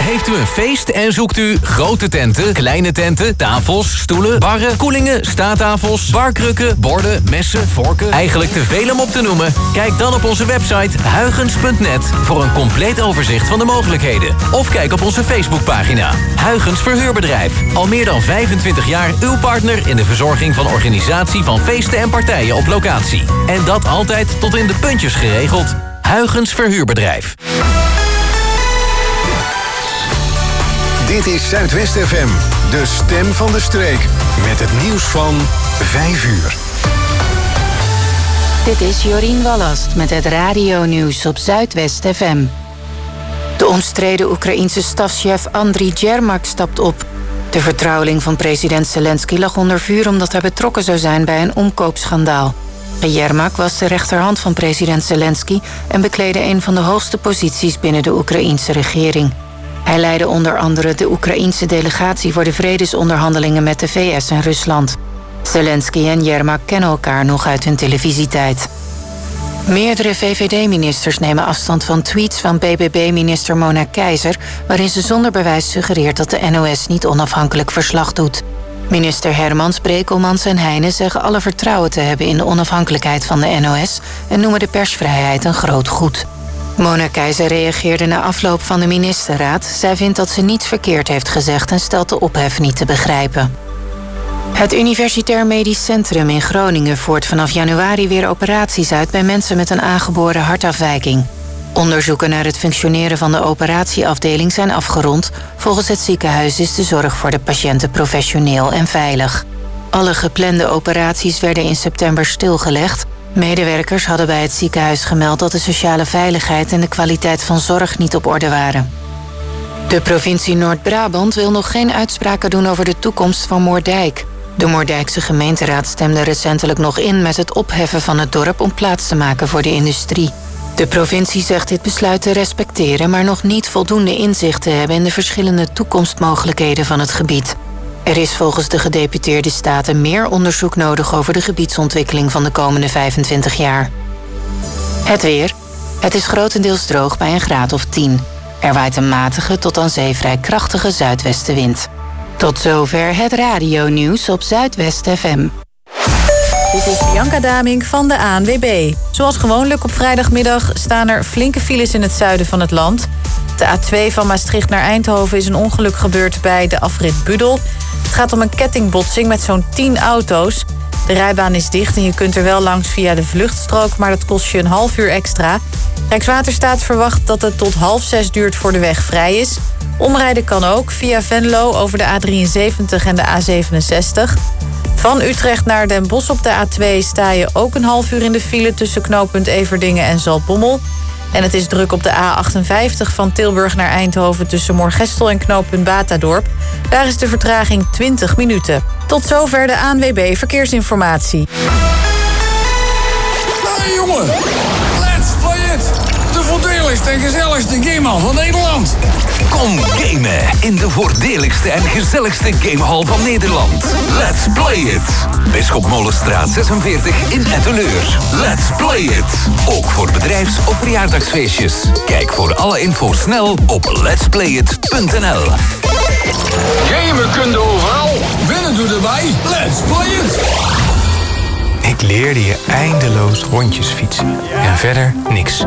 Heeft u een feest en zoekt u grote tenten, kleine tenten, tafels, stoelen, barren, koelingen, staattafels, barkrukken, borden, messen, vorken? Eigenlijk te veel om op te noemen? Kijk dan op onze website huygens.net voor een compleet overzicht van de mogelijkheden. Of kijk op onze Facebookpagina. Huygens Verhuurbedrijf. Al meer dan 25 jaar uw partner in de verzorging van organisatie van feesten en partijen op locatie. En dat altijd tot in de puntjes geregeld. Huygens Verhuurbedrijf. Dit is Zuidwest FM, de stem van de streek. Met het nieuws van 5 uur. Dit is Jorien Wallast met het radionieuws op Zuidwest FM. De omstreden Oekraïense stafchef Andriy Yermak stapt op. De vertrouweling van president Zelensky lag onder vuur omdat hij betrokken zou zijn bij een omkoopschandaal. Yermak was de rechterhand van president Zelensky en bekleedde een van de hoogste posities binnen de Oekraïense regering. Hij leidde onder andere de Oekraïense delegatie voor de vredesonderhandelingen met de VS en Rusland. Zelensky en Yermak kennen elkaar nog uit hun televisietijd. Meerdere VVD-ministers nemen afstand van tweets van BBB-minister Mona Keizer, waarin ze zonder bewijs suggereert dat de NOS niet onafhankelijk verslag doet. Minister Hermans, Brekelmans en Heijnen zeggen alle vertrouwen te hebben in de onafhankelijkheid van de NOS en noemen de persvrijheid een groot goed. Mona Keizer reageerde na afloop van de ministerraad. Zij vindt dat ze niets verkeerd heeft gezegd en stelt de ophef niet te begrijpen. Het Universitair Medisch Centrum in Groningen voert vanaf januari weer operaties uit bij mensen met een aangeboren hartafwijking. Onderzoeken naar het functioneren van de operatieafdeling zijn afgerond. Volgens het ziekenhuis is de zorg voor de patiënten professioneel en veilig. Alle geplande operaties werden in september stilgelegd. Medewerkers hadden bij het ziekenhuis gemeld dat de sociale veiligheid en de kwaliteit van zorg niet op orde waren. De provincie Noord-Brabant wil nog geen uitspraken doen over de toekomst van Moerdijk. De Moerdijkse gemeenteraad stemde recentelijk nog in met het opheffen van het dorp om plaats te maken voor de industrie. De provincie zegt dit besluit te respecteren, maar nog niet voldoende inzicht te hebben in de verschillende toekomstmogelijkheden van het gebied. Er is volgens de gedeputeerde staten meer onderzoek nodig over de gebiedsontwikkeling van de komende 25 jaar. Het weer. Het is grotendeels droog bij een graad of 10. Er waait een matige tot aan zee vrij krachtige zuidwestenwind. Tot zover het radionieuws op Zuidwest FM. Dit is Bianca Damink van de ANWB. Zoals gewoonlijk op vrijdagmiddag staan er flinke files in het zuiden van het land. De A2 van Maastricht naar Eindhoven is een ongeluk gebeurd bij de afrit Budel. Het gaat om een kettingbotsing met zo'n 10 auto's. De rijbaan is dicht en je kunt er wel langs via de vluchtstrook, maar dat kost je een half uur extra. Rijkswaterstaat verwacht dat het tot 5:30 duurt voor de weg vrij is. Omrijden kan ook via Venlo over de A73 en de A67. Van Utrecht naar Den Bosch op de A2 sta je ook een half uur in de file tussen knooppunt Everdingen en Zaltbommel. En het is druk op de A58 van Tilburg naar Eindhoven tussen Moorgestel en knooppunt Batadorp. Daar is de vertraging 20 minuten. Tot zover de ANWB Verkeersinformatie. Nou jongen, let's play it! De voordeligste en gezelligste gamehal van Nederland. Kom gamen in de voordeligste en gezelligste gamehal van Nederland. Let's play it! Bisschop Molenstraat 46 in Etteleur. Let's play it! Ook voor bedrijfs- of verjaardagsfeestjes. Kijk voor alle info snel op letsplayit.nl. Gamen kun je overal. Winnen doe erbij. Let's play it! Ik leerde je eindeloos rondjes fietsen. En verder niks.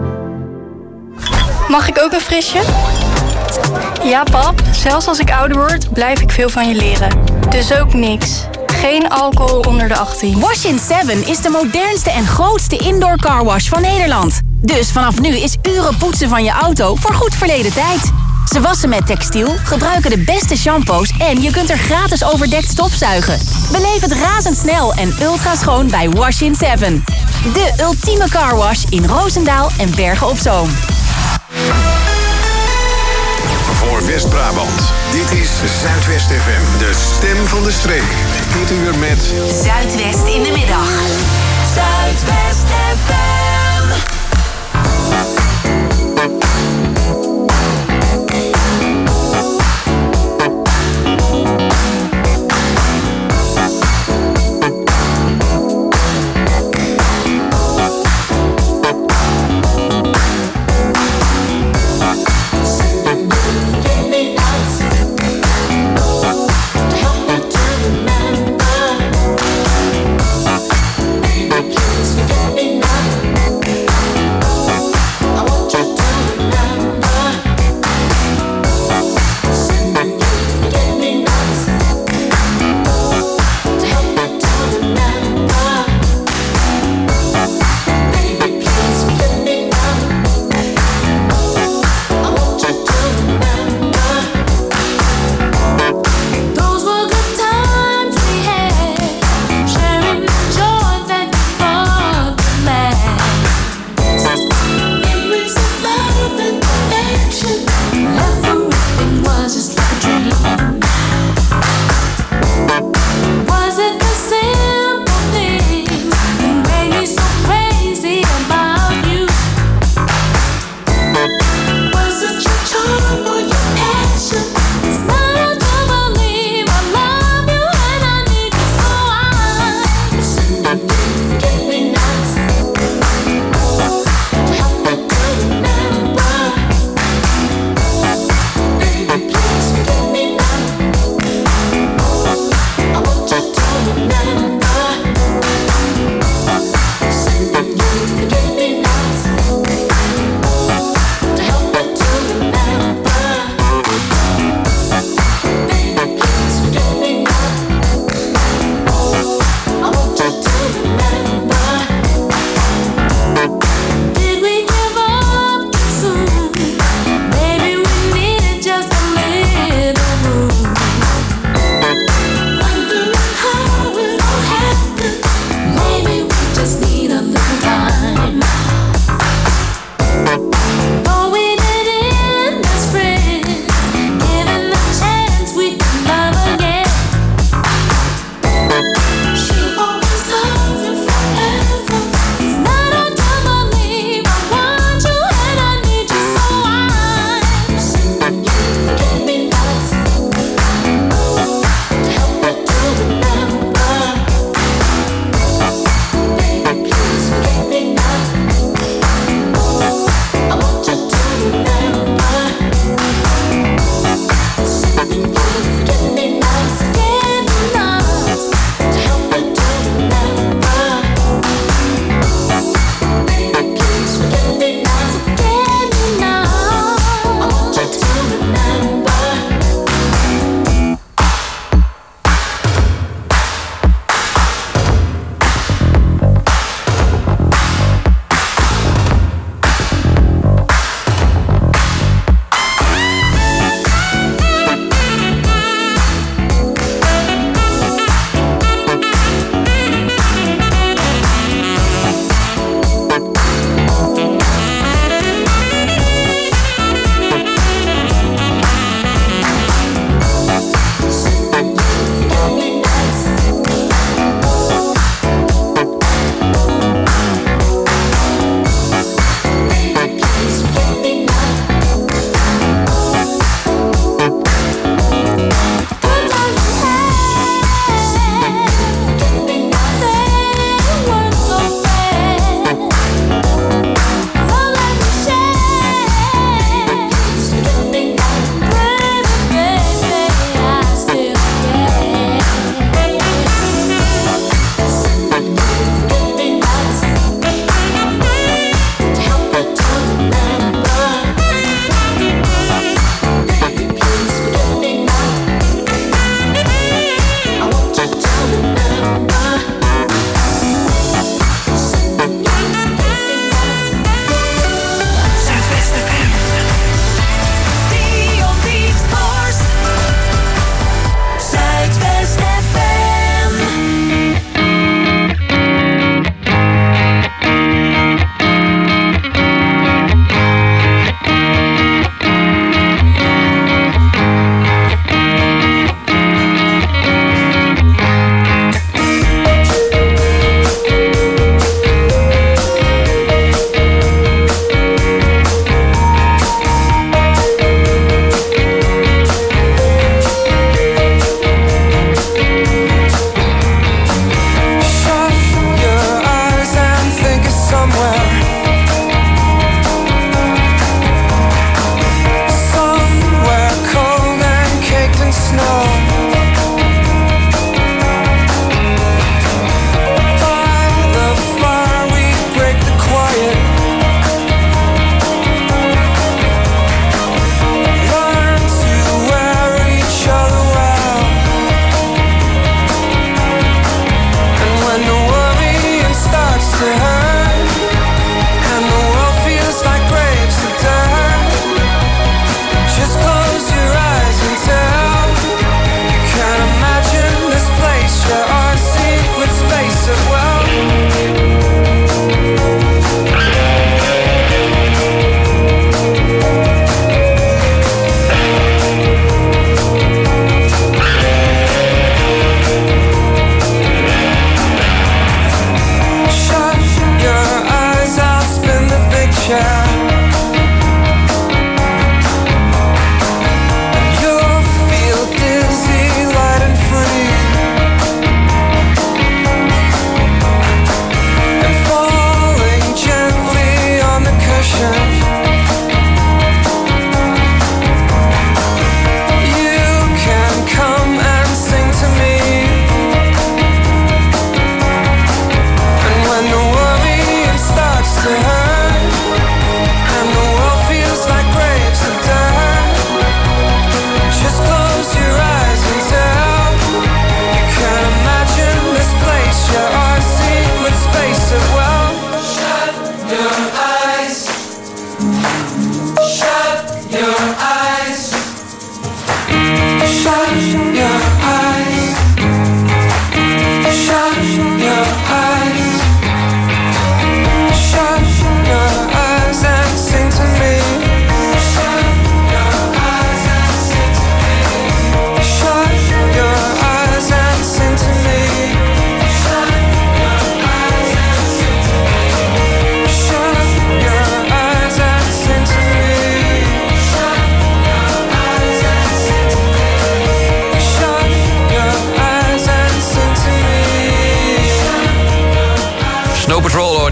Mag ik ook een frisje? Ja, pap. Zelfs als ik ouder word, blijf ik veel van je leren. Dus ook niks. Geen alcohol onder de 18. Wash in 7 is de modernste en grootste indoor carwash van Nederland. Dus vanaf nu is uren poetsen van je auto voor goed verleden tijd. Ze wassen met textiel, gebruiken de beste shampoos en je kunt er gratis overdekt stofzuigen. Beleef het razendsnel en ultra schoon bij Wash in 7. De ultieme carwash in Roosendaal en Bergen op Zoom. Voor West-Brabant. Dit is Zuidwest FM, de stem van de streek. Dit uur met Zuidwest in de middag. Zuidwest FM.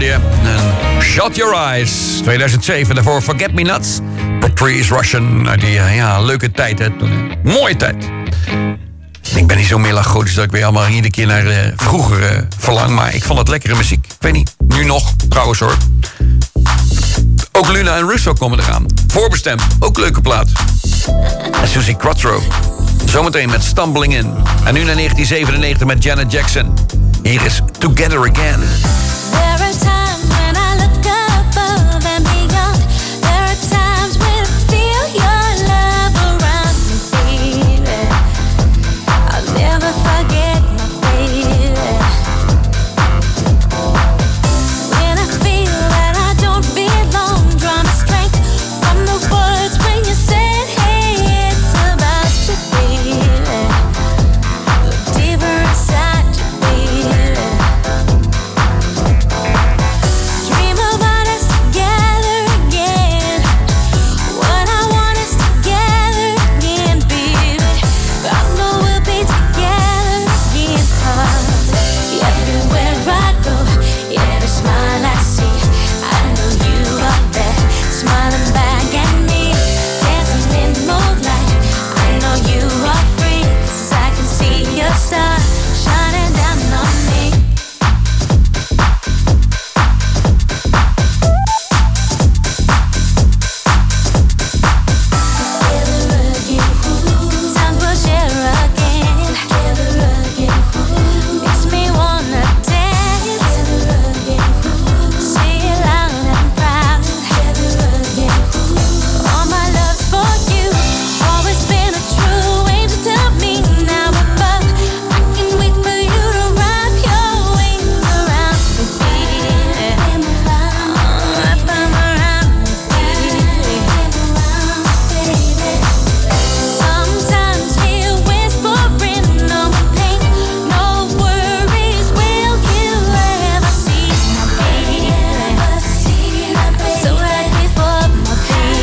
hoorde je. En Shut Your Eyes, 2007. Daarvoor Forget Me Nots. Patrice Russian. Die leuke tijd, hè. Mooie tijd. Ik ben niet zo melancholisch dat ik weer allemaal iedere keer naar vroeger verlang. Maar ik vond het lekkere muziek. Ik weet niet, nu nog, trouwens hoor. Ook Luna en Russo komen eraan. Voorbestemd, ook leuke plaat. En Susie Quattro. Zometeen met Stumbling In. En nu naar 1997 met Janet Jackson. Hier is Together Again. There are times when I look above and beyond. There are times when I feel your love around me, baby. I'll never forget my baby. When I feel that I don't belong, draw my strength from the words when you said, hey, it's about you, baby. Look deeper inside you, baby. Dream about us together again. What I want is together again, baby. I know we'll be together again, 'cause everywhere I go, every smile I see, I know you are there, smiling back at me, dancing in moonlight. I know you are free, 'cause I can see your star shining down on me. Times we'll share again. Makes me wanna dance. Say it loud and proud. All my love's for you. Always been a true angel to me. Now above, I can't wait for you to wrap your wings around me, baby. Wrap them around me, baby. Sometimes hear whispering, no pain, no worries. Will you ever see my baby? So happy for my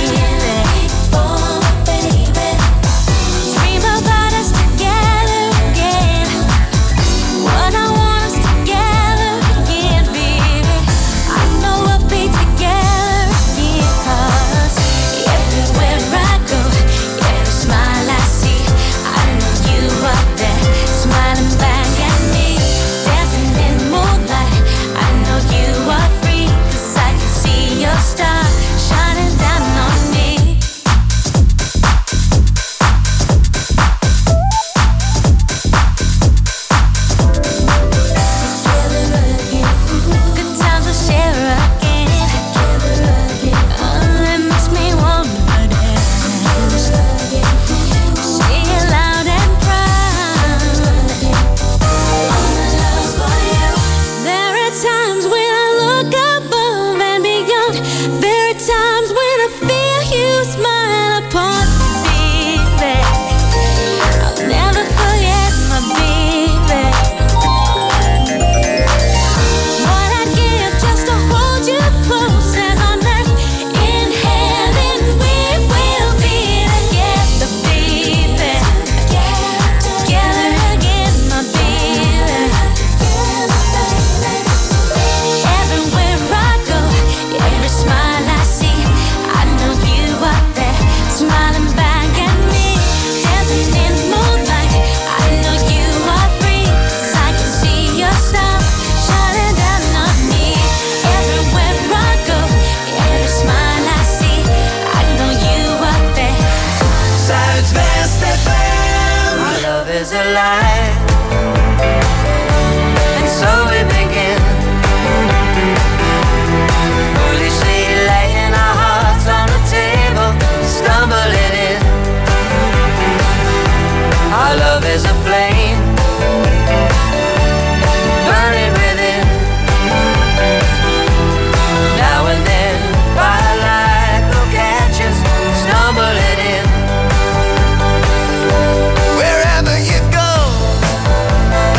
baby. Dream about us together again. What I want is together again, baby. I know we'll be together again, 'cause everywhere I go, every smile I see, I know you are there, smiling back at me, dancing in moonlight. I know you are free, 'cause I can see your star shining down on me. Good times we'll share again. It makes me wanna dance. Say it loud and proud. All my love's for you. There are times when I look above and beyond. There are times when I feel you smile upon me, baby. I'll never forget my baby. What I'd give just to hold you close as on earth. In heaven we will be together, baby. Together again, my baby. Everywhere I go, every smile I see, I know you are there, smiling back at me, dancing in moonlight. I know you are free, 'cause I can see your star shining down on me. Everywhere I go, every smile I see, I know you are there. Zuidwest FM. Our love is alive, and so we begin. Foolishly laying our hearts on the table, stumbling in. Our love is a flame, burning within. Now and then, firelight will catch us, stumbling in. Wherever you go,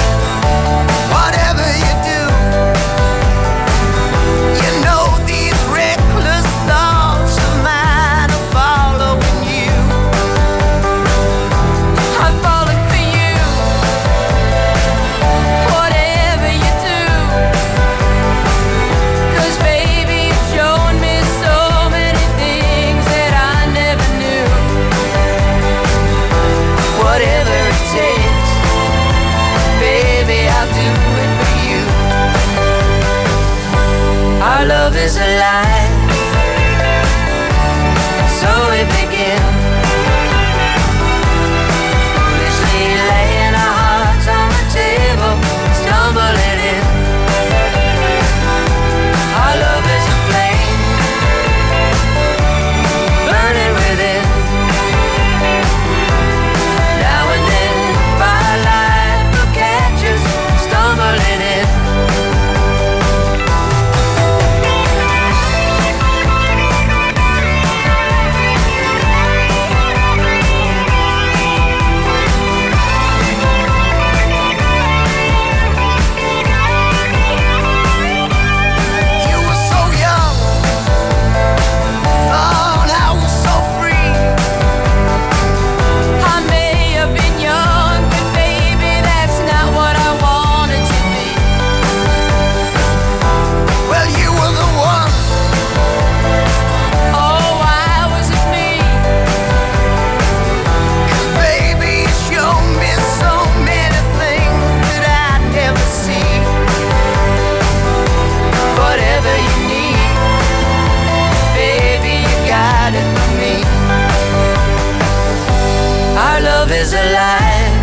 is alive.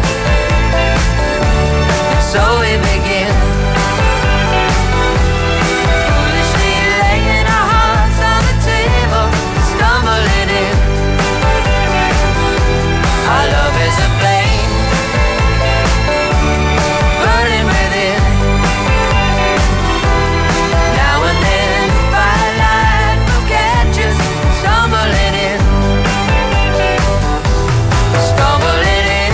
So we begin. Foolishly laying our hearts on the table, stumbling in. Our love is a flame, burning within. Now and then, firelight will catch us, stumbling in. Stumbling in.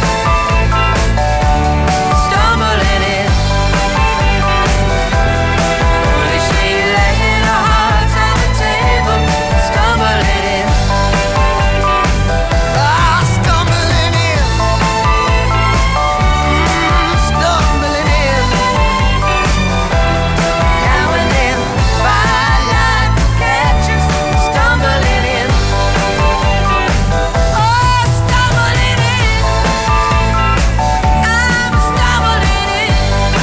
Stumbling in. Foolishly laying our hearts on the table, stumbling in. Ah, stumbling in. Stumbling in. Now and then, firelight will catch us, stumbling in. Oh, stumbling in. I'm stumbling in.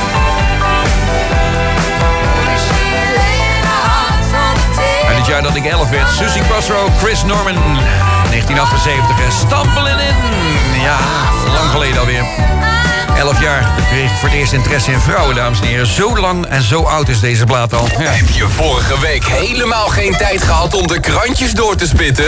Foolishly laying our hearts on the table. En het jaar dat ik 11 werd, Susie Crossrow, Chris Norman, 1978. Stumbling in. Ja, lang geleden alweer. 11 jaar. Toen kreeg ik voor het eerst interesse in vrouwen, dames en heren. Zo lang en zo oud is deze plaat al. Ja. Heb je vorige week helemaal geen tijd gehad om de krantjes door te spitten?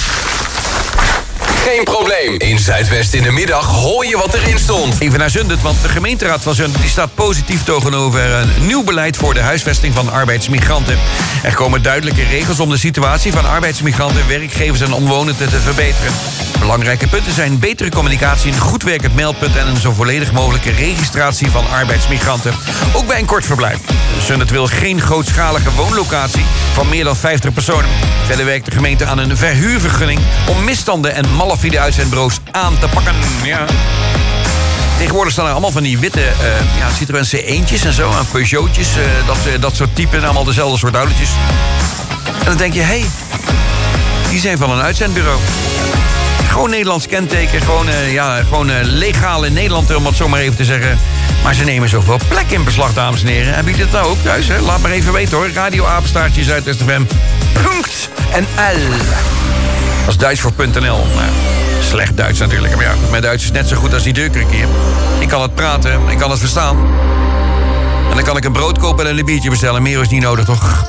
Geen probleem. In Zuidwest in de middag hoor je wat erin stond. Even naar Zundert, want de gemeenteraad van Zundert die staat positief tegenover een nieuw beleid voor de huisvesting van arbeidsmigranten. Er komen duidelijke regels om de situatie van arbeidsmigranten, werkgevers en omwonenden te verbeteren. Belangrijke punten zijn betere communicatie, een goed werkend meldpunt en een zo volledig mogelijke registratie van arbeidsmigranten. Ook bij een kort verblijf. Zundert wil geen grootschalige woonlocatie van meer dan 50 personen. Verder werkt de gemeente aan een verhuurvergunning om misstanden en malafide uitzendbureaus aan te pakken. Ja. Tegenwoordig staan er allemaal van die witte Citroën C1'tjes en zo, en Peugeot'tjes, dat soort typen, allemaal dezelfde soort autootjes. En dan denk je, hé, die zijn van een uitzendbureau. Gewoon Nederlands kenteken, gewoon legaal in Nederland, om het zo maar even te zeggen. Maar ze nemen zoveel plek in beslag, dames en heren. Hebben jullie dat nou ook thuis? Hè? Laat maar even weten hoor. Radio Apenstaartje Zuidwest FM. .nl. Dat is Duits voor .nl. Nou, slecht Duits natuurlijk. Maar ja, mijn Duits is net zo goed als die deurkruk hier. Ik kan het praten, ik kan het verstaan. En dan kan ik een brood kopen en een biertje bestellen. Meer is niet nodig, toch?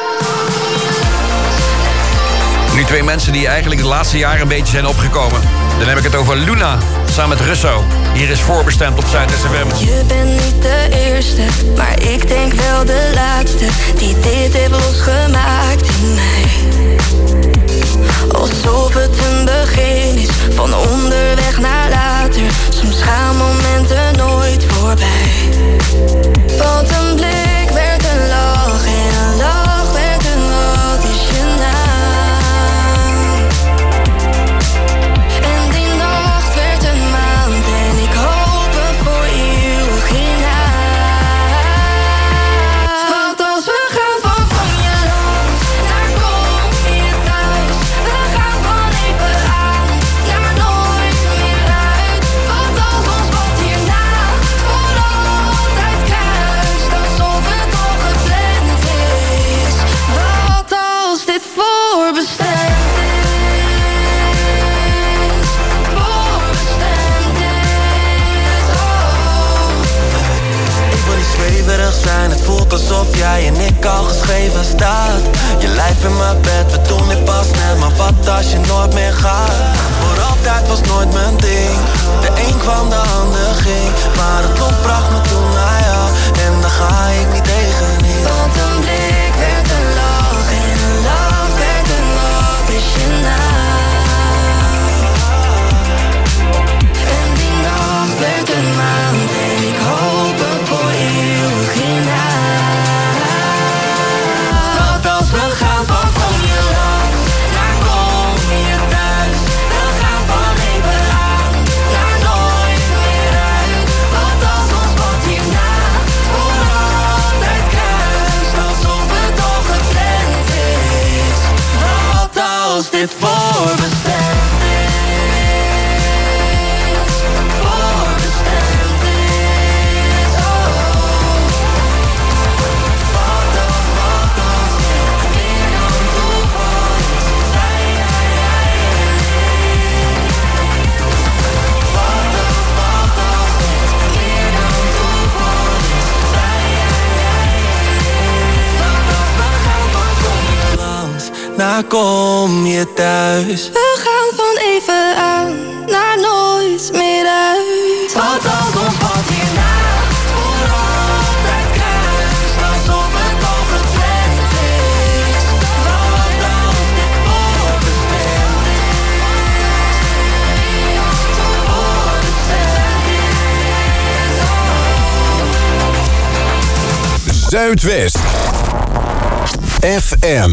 Nu twee mensen die eigenlijk de laatste jaren een beetje zijn opgekomen. Dan heb ik het over Luna, samen met Russo. Hier is Voorbestemd op Zuidwest FM. Je bent niet de eerste, maar ik denk wel de laatste die dit heeft losgemaakt in mij. Alsof het een begin is, van onderweg naar later. Soms gaan momenten nooit voorbij. Want een blik werd een lach en een lach werd een wat is je naam. En die nacht werd een maand en ik hoop voor eeuwig hierna. Want als we gaan van je land naar kom je thuis. We gaan van even aan naar nooit meer uit. Want als ons wat hierna voor altijd kruist, alsof het al gepland is. Wat als dit voorbestemd is? Voorbestemd is, Ik wil niet zweverig zijn, het voelt alsof jij en ik al geschreven staat. Je lijf in mijn bed, we doen dit pas net, maar wat als je nooit meer gaat? Voor altijd was nooit mijn ding, de een kwam, de ander ging. Maar het lot bracht me toen naar jou, en daar ga ik niet tegenin. want een blik werd een lach en een lach werd een wat is je naam. En die nacht werd een maand en ik hoop voor eeuwig hierna. Want als we gaan van je land naar kom je thuis. We gaan van even aan naar nooit meer uit. Want als ons wat hierna voor altijd kruist, alsof het al gepland is. Wat als dit voorbestemd is? Voorbestemd is, Wat als dit meer dan toeval is? waar kom je thuis? We gaan van even aan naar nooit meer uit. Wat als ons pad hierna voor altijd kruist, alsof het al gepland is. Wat als dit voorbestemd is. Zuidwest FM.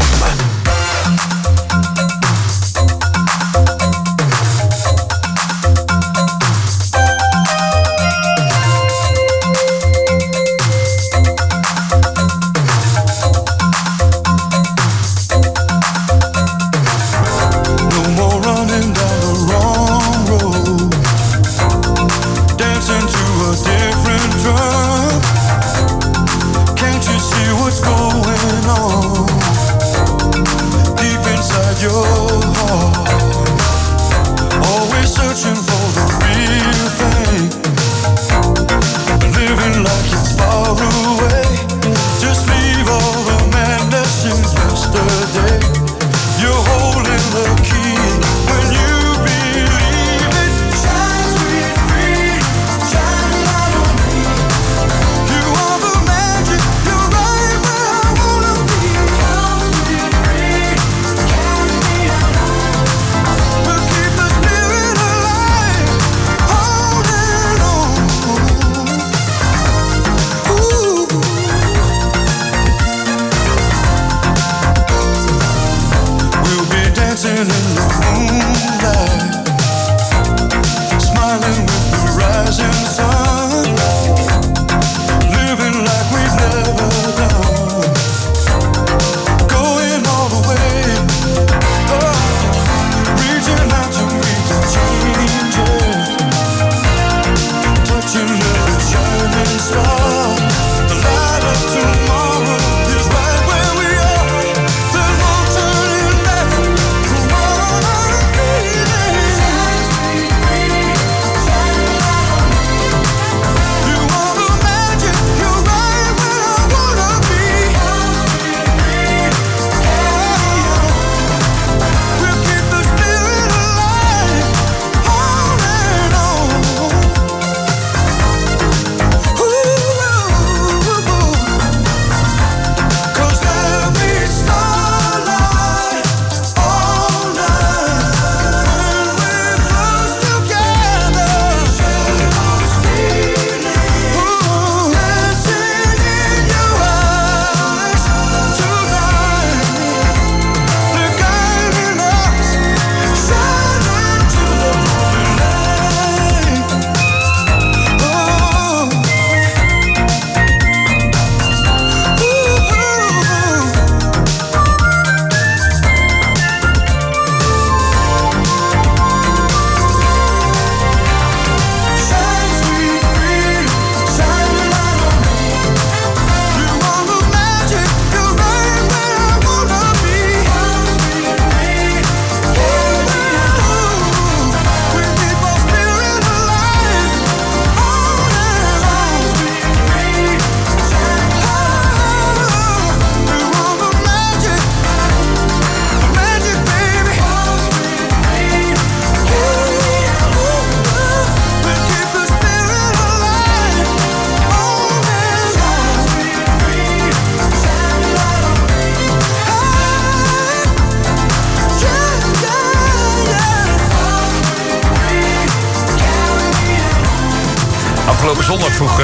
Afgelopen zondag vroeg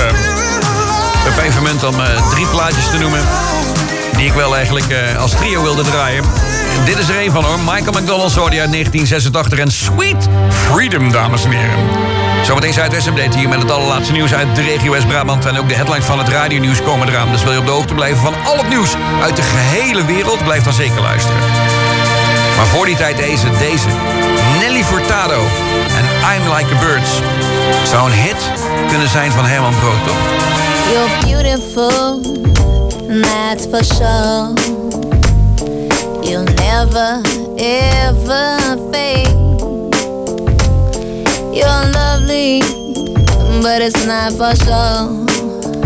Pepijn om 3 plaatjes te noemen die ik wel eigenlijk als trio wilde draaien. En dit is er een van hoor. Michael McDonald hoorde je uit 1986 en Sweet Freedom, dames en heren. Zometeen Zuidwest Update hier met het allerlaatste nieuws uit de regio West-Brabant. En ook de headlines van het radionieuws komen eraan. Dus wil je op de hoogte blijven van al het nieuws uit de gehele wereld, blijf dan zeker luisteren. Maar voor die tijd deze. Nelly Furtado en I'm Like a Bird. Zou een hit kunnen zijn van Herman Brood, toch? You're beautiful, that's for sure. You'll never, ever fade. You're lovely, but it's not for sure.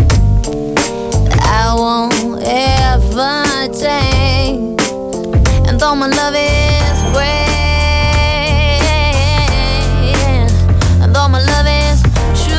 I won't ever change. And though my love is rare, and though my love is true,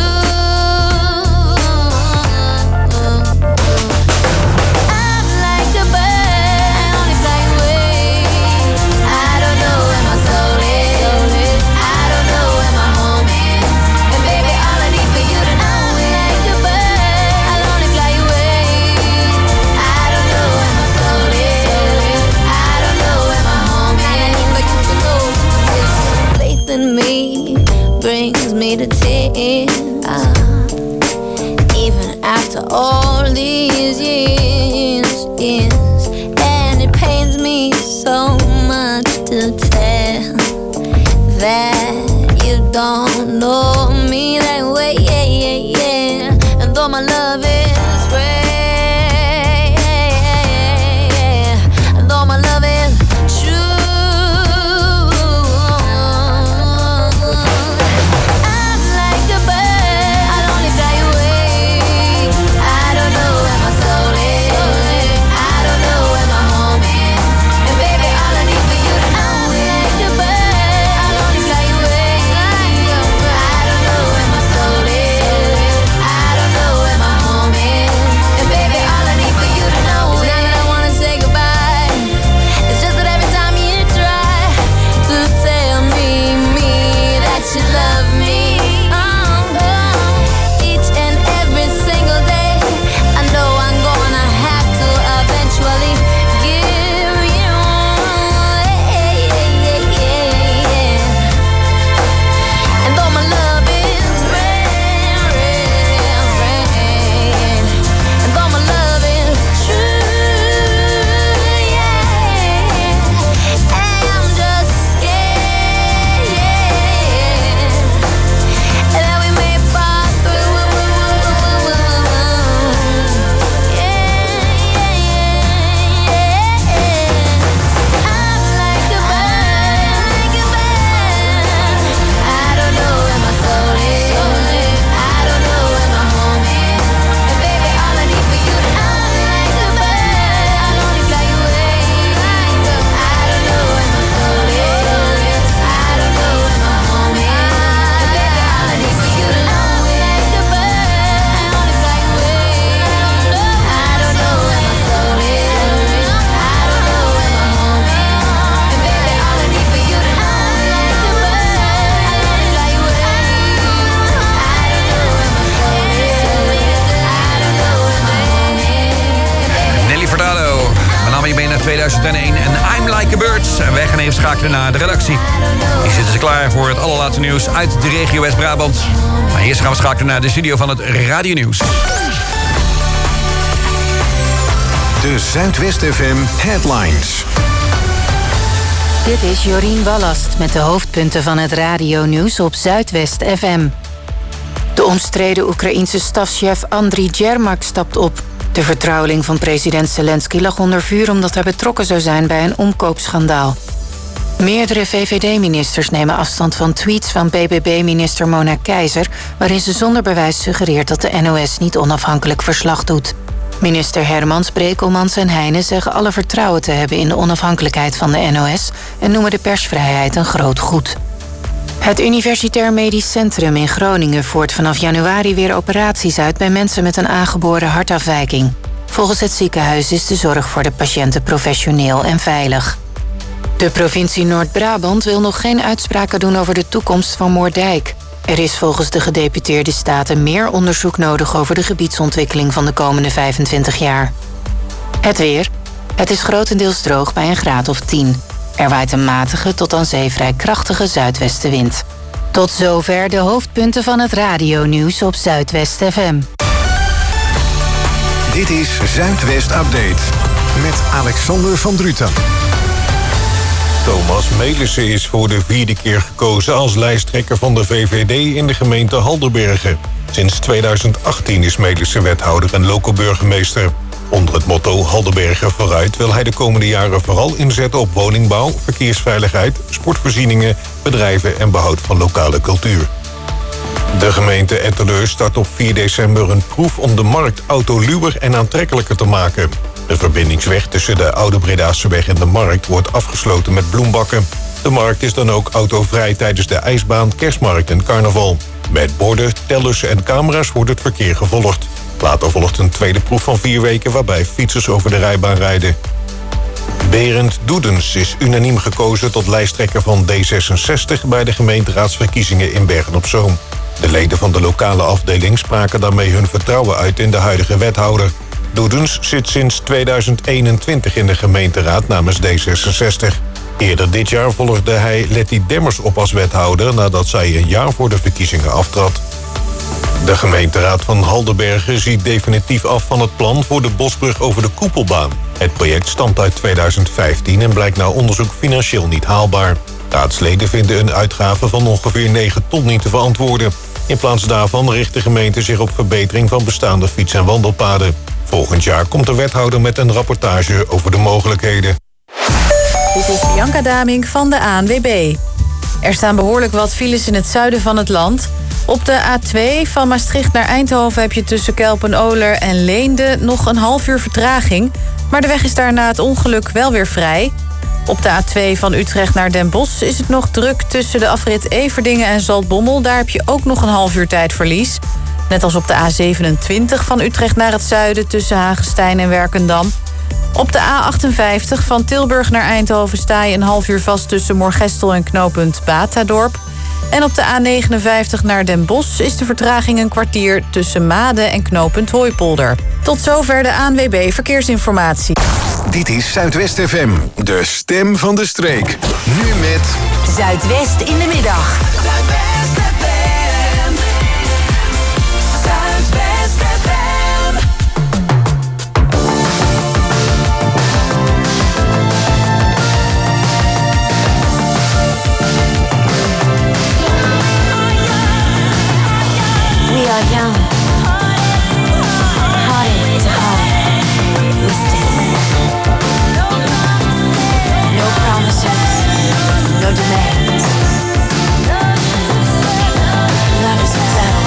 I'm like a bird, I only fly away. I don't know where my soul is, I don't know where my home is. And baby, all I need for you to know is like a bird, I'll only fly away. I don't know where my soul is, I don't know where my home is. I need for you to know this faith in me brings me to tears. Even after all these years, and it pains me so much to tell that you don't know me that way, and though my love is rare, and though my love is true, I'm like a bird, I'll only fly away. I don't know where my soul is, I don't know where my home is. And baby, all I need for you to know is like a bird, I'll only fly away. I don't know where my soul is, I don't know where my home is. And baby, all I need for you to know is not that I wanna say goodbye, it's just that every time you try to tell me that you love me, each and every single day, I know I'm gonna have to eventually give you, and though my love is rare, and though my love is true, I'm just scared that we may fall through. I'm like a bird, I don't know where my soul is, I don't know where my home is. And baby, all I need for you to know is like a bird, I'll only fly away. I don't know where my soul is, I don't know where my home is. And baby, all I need for you to know is like a bird, I'll only fly away. I don't know where my soul is, I don't know where my home is. And baby, all I need for you to know is like a bird, I'll only fly away. I don't know where my soul is, I don't know where my home is. Nelly Furtado. We namen je mee naar 2001 en I'm Like a Bird. En wij gaan even schakelen naar de redactie. Hier zitten ze klaar voor het allerlaatste nieuws uit de regio West-Brabant. Maar eerst gaan we schakelen naar de studio van het Radio Nieuws. De Zuidwest FM Headlines. Dit is Jorien Ballast met de hoofdpunten van het radio-nieuws op Zuidwest FM. De omstreden Oekraïense stafchef Andriy Yermak stapt op. De vertrouweling van president Zelensky lag onder vuur omdat hij betrokken zou zijn bij een omkoopschandaal. Meerdere VVD-ministers nemen afstand van tweets van BBB-minister Mona Keizer, waarin ze zonder bewijs suggereert dat de NOS niet onafhankelijk verslag doet. Minister Hermans, Brekelmans en Heijnen zeggen alle vertrouwen te hebben in de onafhankelijkheid van de NOS en noemen de persvrijheid een groot goed. Het Universitair Medisch Centrum in Groningen voert vanaf januari weer operaties uit bij mensen met een aangeboren hartafwijking. Volgens het ziekenhuis is de zorg voor de patiënten professioneel en veilig. De provincie Noord-Brabant wil nog geen uitspraken doen over de toekomst van Moerdijk. Er is volgens de gedeputeerde staten meer onderzoek nodig over de gebiedsontwikkeling van de komende 25 jaar. Het weer. Het is grotendeels droog bij een graad of 10. Er waait een matige tot aan zee vrij krachtige zuidwestenwind. Tot zover de hoofdpunten van het radio-nieuws op Zuidwest FM. Dit is Zuidwest Update met Alexander van Druten. Thomas Melissen is voor de 4e keer gekozen als lijsttrekker van de VVD in de gemeente Halderbergen. Sinds 2018 is Melissen wethouder en loco-burgemeester. Onder het motto Halderbergen vooruit wil hij de komende jaren vooral inzetten op woningbouw, verkeersveiligheid, sportvoorzieningen, bedrijven en behoud van lokale cultuur. De gemeente Etteleur start op 4 december een proef om de markt autoluwer en aantrekkelijker te maken. De verbindingsweg tussen de Oude Bredaseweg en de Markt wordt afgesloten met bloembakken. De markt is dan ook autovrij tijdens de ijsbaan, kerstmarkt en carnaval. Met borden, tellers en camera's wordt het verkeer gevolgd. Later volgt een tweede proef van 4 weken waarbij fietsers over de rijbaan rijden. Berend Doedens is unaniem gekozen tot lijsttrekker van D66 bij de gemeenteraadsverkiezingen in Bergen-op-Zoom. De leden van de lokale afdeling spraken daarmee hun vertrouwen uit in de huidige wethouder. Doedens zit sinds 2021 in de gemeenteraad namens D66. Eerder dit jaar volgde hij Letty Demmers op als wethouder nadat zij een jaar voor de verkiezingen aftrad. De gemeenteraad van Halderbergen ziet definitief af van het plan voor de bosbrug over de Koepelbaan. Het project stamt uit 2015 en blijkt na onderzoek financieel niet haalbaar. Raadsleden vinden een uitgave van ongeveer 9 ton niet te verantwoorden. In plaats daarvan richt de gemeente zich op verbetering van bestaande fiets- en wandelpaden. Volgend jaar komt de wethouder met een rapportage over de mogelijkheden. Dit is Bianca Damink van de ANWB. Er staan behoorlijk wat files in het zuiden van het land. Op de A2 van Maastricht naar Eindhoven heb je tussen Kelpen-Oler en Leende nog een half uur vertraging. Maar de weg is daar na het ongeluk wel weer vrij. Op de A2 van Utrecht naar Den Bosch is het nog druk tussen de afrit Everdingen en Zaltbommel. Daar heb je ook nog een half uur tijdverlies. Net als op de A27 van Utrecht naar het zuiden tussen Hagestein en Werkendam. Op de A58 van Tilburg naar Eindhoven sta je een half uur vast tussen Moergestel en knooppunt Batadorp. En op de A59 naar Den Bosch is de vertraging een kwartier tussen Maden en knooppunt Hooipolder. Tot zover de ANWB Verkeersinformatie. Dit is Zuidwest FM, de stem van de streek. Nu met Zuidwest in de middag. We are young, hearted to heart, listed. No promises, no demands. Love is settled.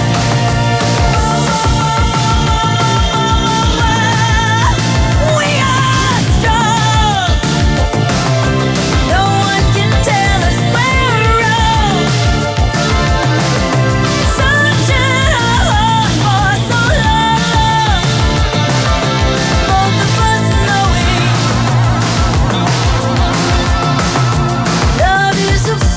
We are strong. No one can tell us we're wrong. Love is a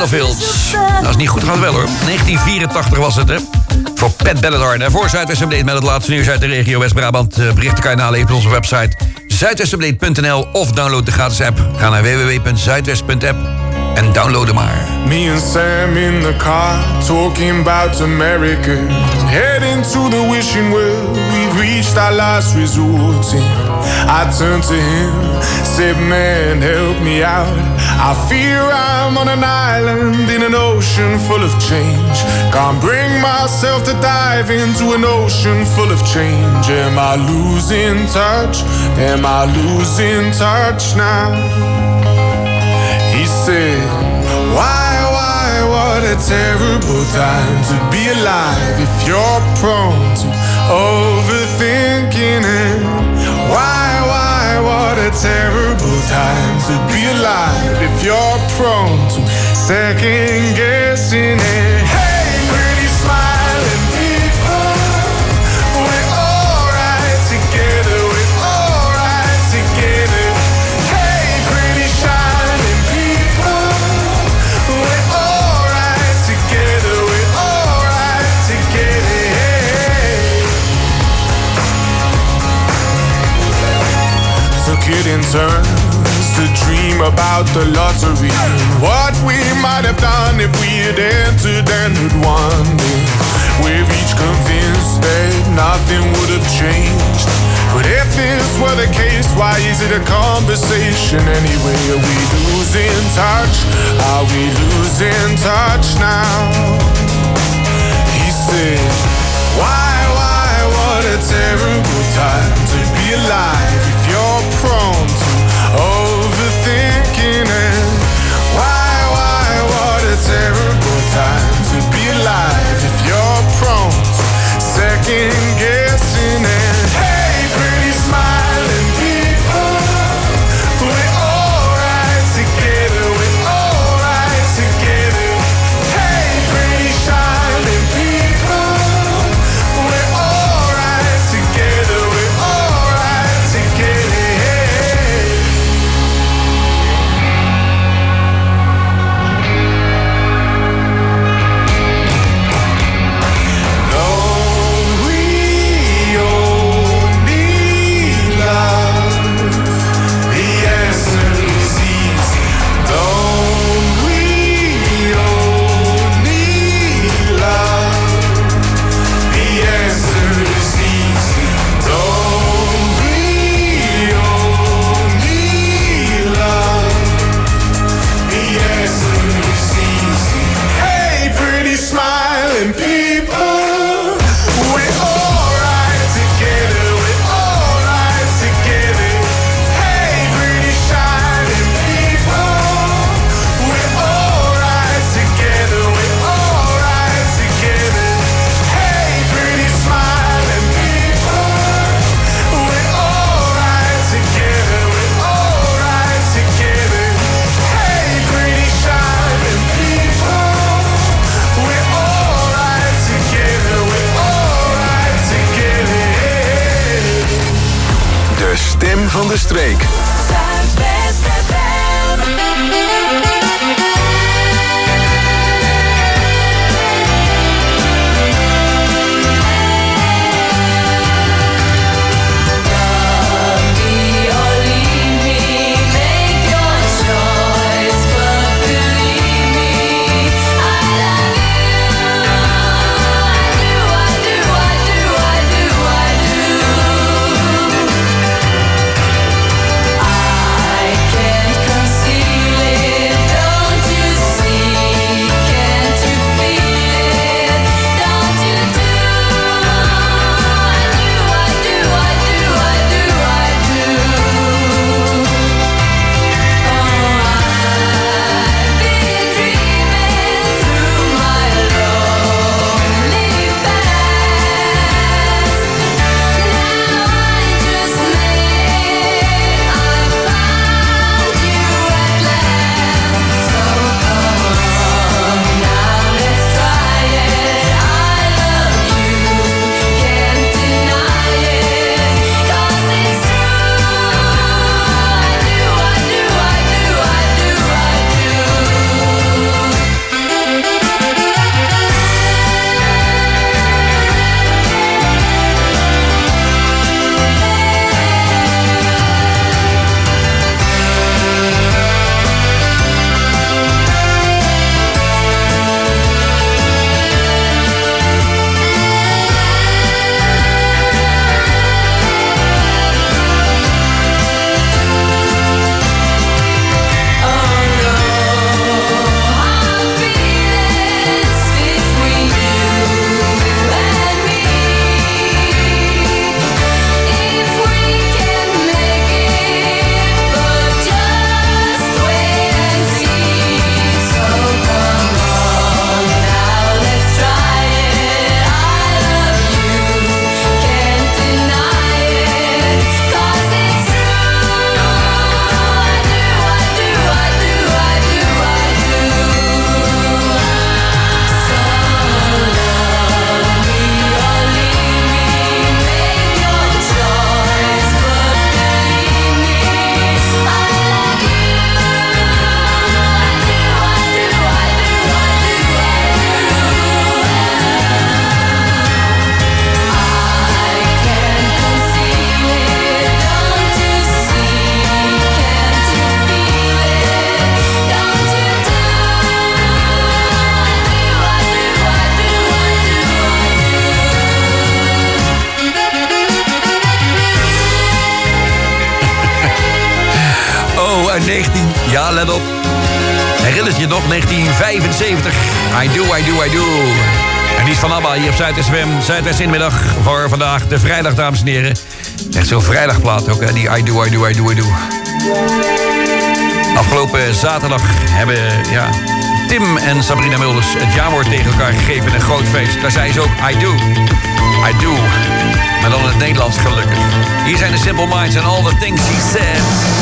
Battlefields. Dat is niet goed, gaat wel hoor. 1984 was het, hè. Voor Pat Benatar. En voor Zuidwest-Update met het laatste nieuws uit de regio West-Brabant. Berichten kan je nalezen op onze website zuidwestupdate.nl of download de gratis app. Ga naar www.zuidwest.app en download hem maar. Me and Sam in the car, talking about America. Heading to the wishing well, we've reached our last resort. I turned to him, said, man, help me out. I fear I'm on an island in an ocean full of change. Can't bring myself to dive into an ocean full of change. Am I losing touch? Am I losing touch now? He said, what a terrible time to be alive if you're prone to overthinking it. What a terrible time to be alive if you're prone to second guessing it. Hey, pretty smiling people, we're alright together, we're alright together. Hey, pretty shining people, we're alright together, we're alright together. Took it in turns to dream about the lottery and what we might have done if we had entered and had won. We're each convinced that nothing would have changed. But if this were the case, why is it a conversation anyway? Are we losing touch? Are we losing touch now? He said, what a terrible time to be alive if you're prone to overthinking it. What a terrible time to be alive if you're prone to second guessing it. Hey, pretty smiling people, we're alright together, we're alright together. Hey, pretty shining people, we're alright together, we're alright together. Stem van de streek. I can't conceal it. Oh, uit 19... Ja, let op. Herinnert je nog? 1975. I do. En die is van ABBA hier op Zuidwest FM. Zuidwest Inmiddag voor vandaag. De vrijdag, dames en heren. Echt zo'n vrijdagplaat ook, hè? Die I do. Afgelopen zaterdag hebben Tim en Sabrina Mulders het jaarwoord tegen elkaar gegeven in een groot feest. Daar zei ze ook I do. Maar dan in het Nederlands gelukkig. Hier zijn de Simple Minds and all the things she said.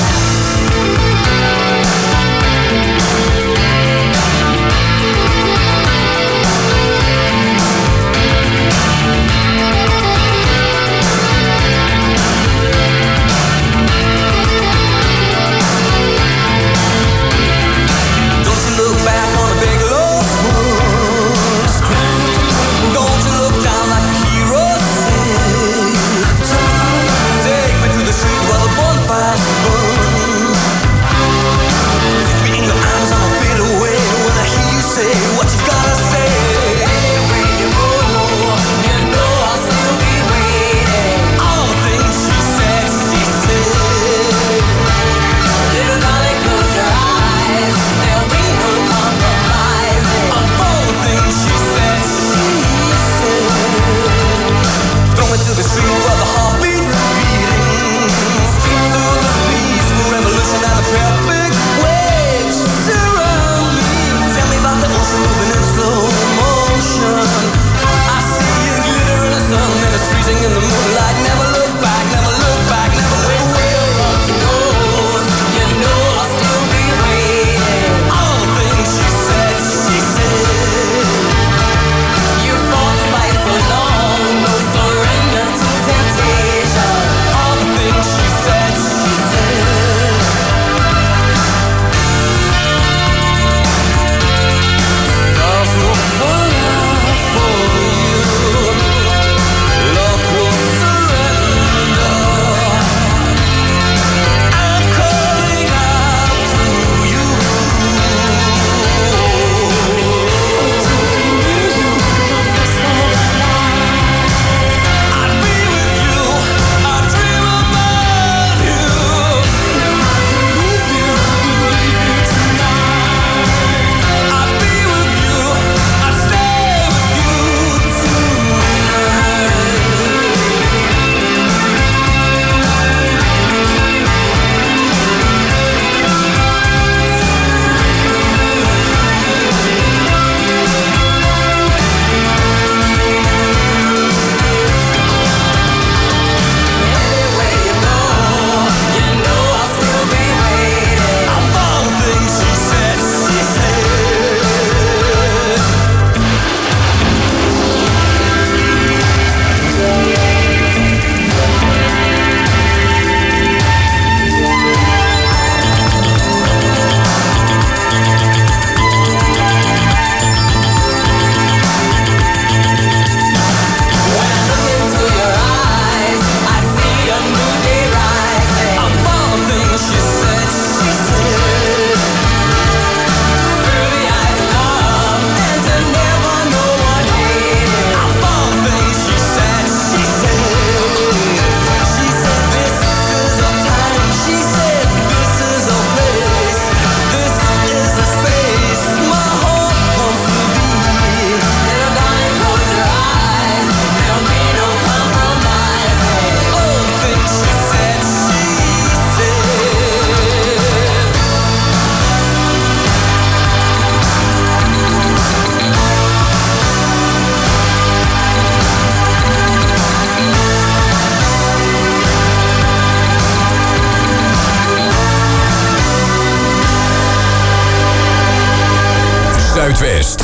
Zuidwest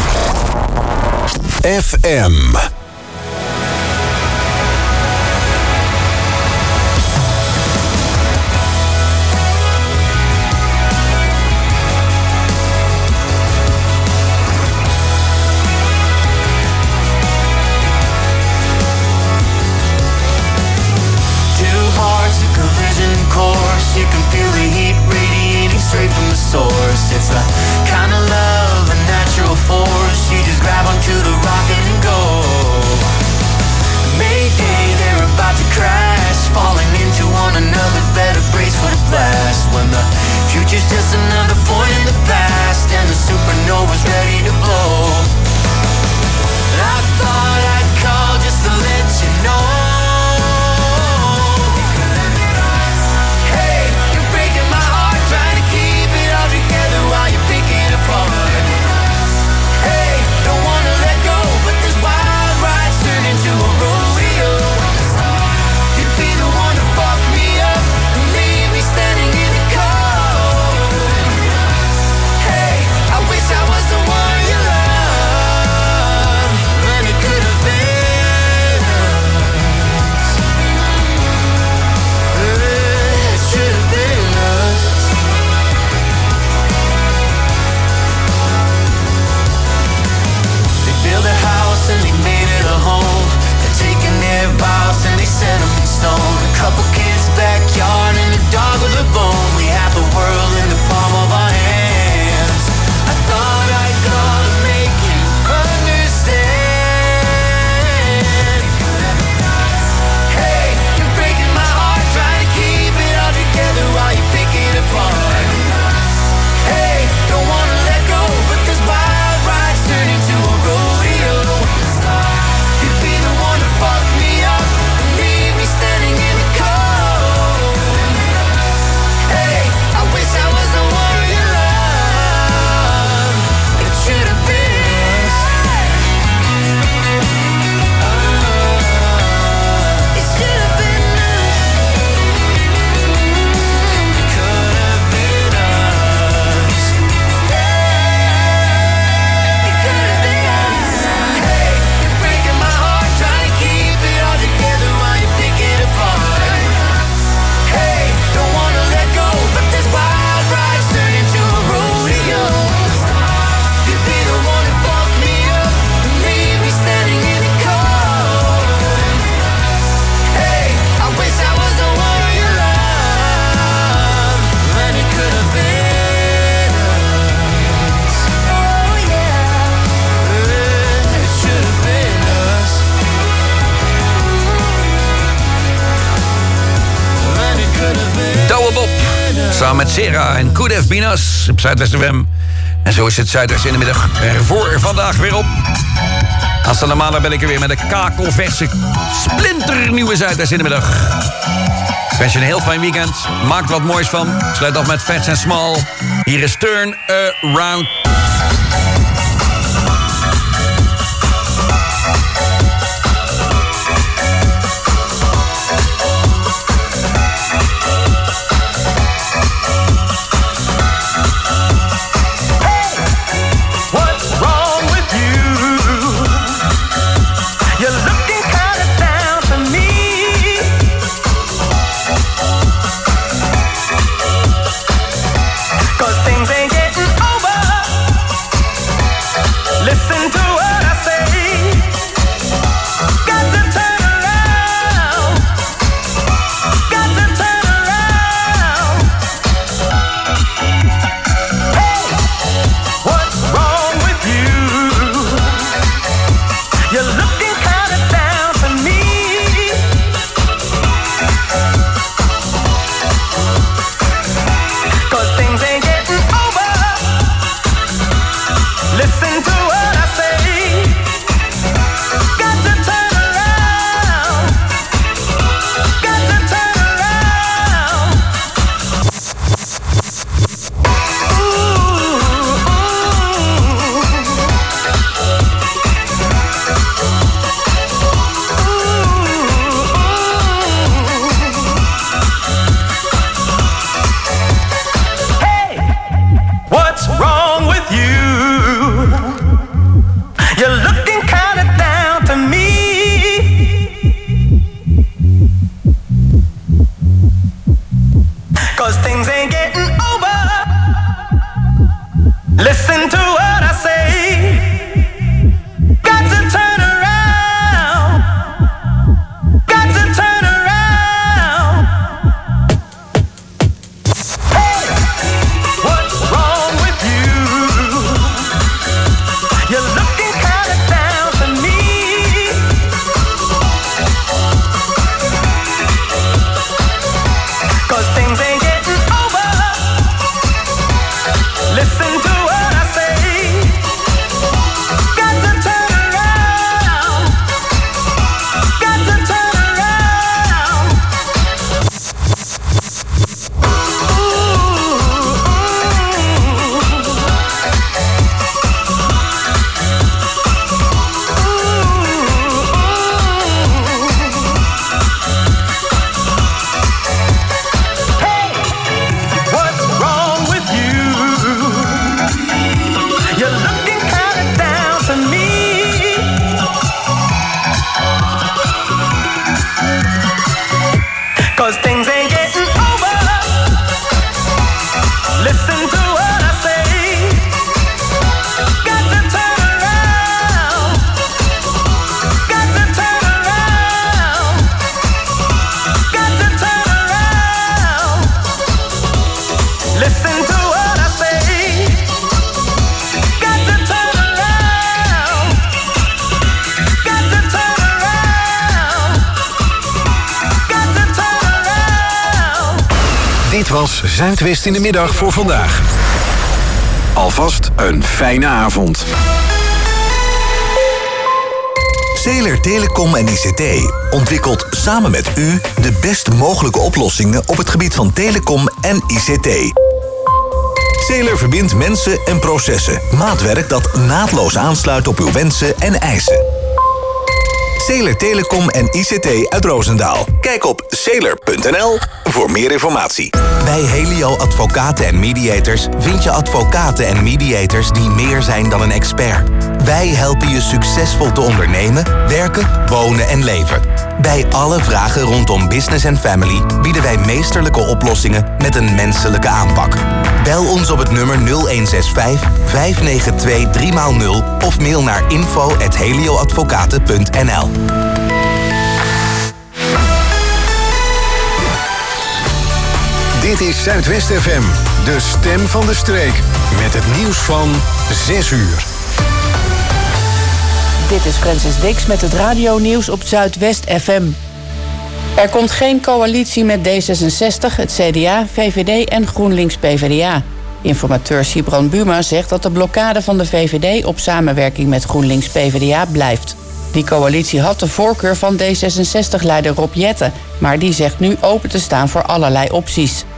FM. You can feel the heat radiating straight from the source. It's the kind of love, a natural force. You just grab onto the rock and go. Mayday, they're about to crash, falling into one another. Better brace for the blast when the future future's just another point in the past, and the supernova's ready to blow. I thought I'd call just to let you know. Hey, you're breaking my heart, trying to keep it all together while you pick it apart. Hey, don't wanna let go, but this wild ride's turned into a rodeo. You'd be the one to fuck me up and leave me standing in the cold. Hey, I wish I was the one you love, and it could have been us. It should have been us. They built a house and they made it a home. They're taking their vows and they set them in stone. A couple kids' backyard and a dog with a bone. We have the world in the palm of our hands. I thought I'd call to make you understand. Hey, you're breaking my heart, trying to keep it all together while you pick it apart. Hey, don't wanna let go, but this wild ride's turned into a rodeo. You'd be the one to fuck me up and leave me standing in the cold. Hey, I wish I was the one you love. It should have been us. It should have been us. It could have been us. It could have been us. Hey, you're breaking my heart, trying to keep it all together while you pick it apart. Hey, don't wanna let go, but this wild ride's turned into a rodeo. You'd be the one to fuck me up and leave me standing in the cold. Hey, I wish I was the one you love, and it could have been us. Oh yeah, it should have been us, and it could have been. Douwe Bob, samen met Sera en Could Have Been Us op Zuidwest FM. En zo is het Zuidwest in de middag er voor vandaag weer op. Aanstaande maandag ben ik er weer met een kakelverse, splinternieuwe Zuidwest in de middag. Ik wens je een heel fijn weekend. Maak er wat moois van. Sluit af met Fats and Small. Hier is Turn Around. What's wrong with you? You're looking kinda down for me. 'Cause things ain't getting over. Listen to what I say. Got to turn around. Got to turn around. Hey, what's wrong with you? You're looking kinda down for me. 'Cause things ain't getting over. Listen to what I say. Got to turn around. Got to turn around. Hey, what's wrong with you? You're looking kinda down to me. 'Cause things ain't getting over. Listen to what I say. Got to turn around. Got to turn around. Hey, what's wrong with you? You're looking kinda down for me. 'Cause things ain't getting over. Dit was Zuidwest in de middag voor vandaag. Alvast een fijne avond. Zeeler Telecom en ICT ontwikkelt samen met u de best mogelijke oplossingen op het gebied van telecom en ICT. Zeeler verbindt mensen en processen. Maatwerk dat naadloos aansluit op uw wensen en eisen. Zeeler Telecom en ICT uit Roosendaal. Kijk op zeeler.nl voor meer informatie. Bij Helio Advocaten en Mediators vind je advocaten en mediators die meer zijn dan een expert. Wij helpen je succesvol te ondernemen, werken, wonen en leven. Bij alle vragen rondom business en family bieden wij meesterlijke oplossingen met een menselijke aanpak. Bel ons op het nummer 0165 592 3x0 of mail naar info@helioadvocaten.nl. Dit is Zuidwest FM, de stem van de streek. Met het nieuws van 6 uur. Dit is Francis Dix met het radionieuws op Zuidwest FM. Er komt geen coalitie met D66, het CDA, VVD en GroenLinks-PVDA. Informateur Sibran Buma zegt dat de blokkade van de VVD op samenwerking met GroenLinks-PVDA blijft. Die coalitie had de voorkeur van D66-leider Rob Jetten, maar die zegt nu open te staan voor allerlei opties.